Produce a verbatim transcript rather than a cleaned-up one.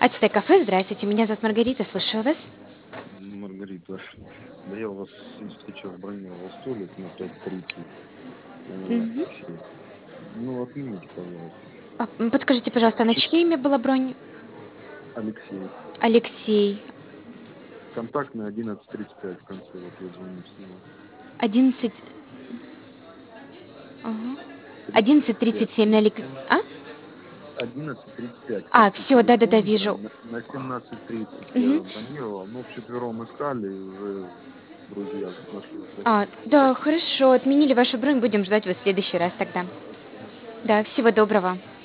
Ацтек кафе, здравствуйте, меня зовут Маргарита, слушаю вас. Маргарита, да я у вас сейчас бронировал столик на пять тридцать. Вот, Мгм. все. Ну, отмените, пожалуйста. А, м, подскажите, пожалуйста, на Чё- чье имя была бронь? Алексей. Алексей. Контактный одиннадцать тридцать пять в конце, вот я звоню с него. Одиннадцать. Ага. тридцать Одиннадцать тридцать пять семь на Алекс... телефон. А? одиннадцать тридцать пять в А, конце все, да-да-да, телефон, да, вижу. на, на семнадцать тридцать Мгм. я бронировал. Ну, вчетвером искали, и уже друзья нашли А, красивую. да, хорошо, отменили вашу бронь, будем ждать вас в следующий раз тогда. Да, всего доброго.